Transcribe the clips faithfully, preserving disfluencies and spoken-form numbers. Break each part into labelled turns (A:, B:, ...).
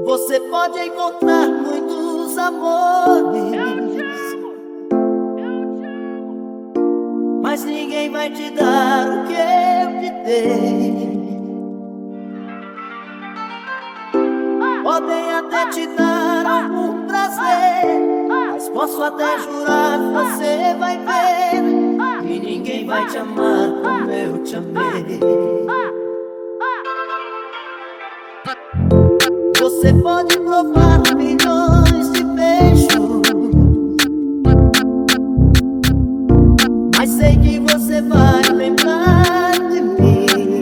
A: Você pode encontrar muitos amores, mas ninguém vai te dar o que eu te dei. Podem até te dar algum prazer, mas posso até jurar que você vai ver que ninguém vai te amar como eu te amei. Você pode provar milhões de beijos, mas sei que você vai lembrar de mim,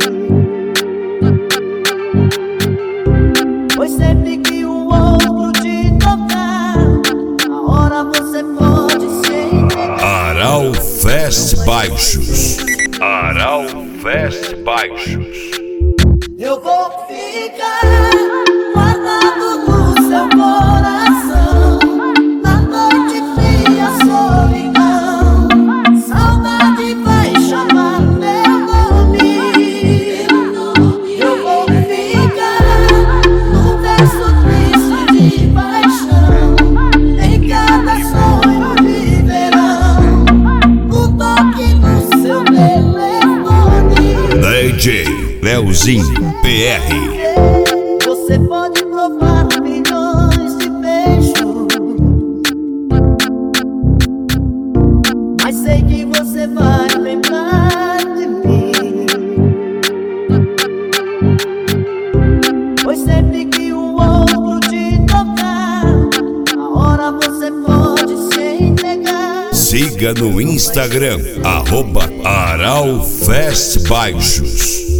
A: pois sempre que o outro te tocar, a hora você pode se entregar.
B: Aral Fest Baixos. Aral Fest Baixos.
A: Eu vou ficar guardado no seu coração, na noite fria, solidão. Saudade vai chamar meu nome. Eu vou ficar num verso triste de paixão, em cada sonho de verão, no toque do seu telefone.
B: D J Leozinho P R.
A: Você pode provar milhões de beijos, mas sei que você vai lembrar de mim, pois sempre que o outro te tocar, a hora você pode se entregar.
B: Siga no Instagram, arroba Aral Fest Baixos.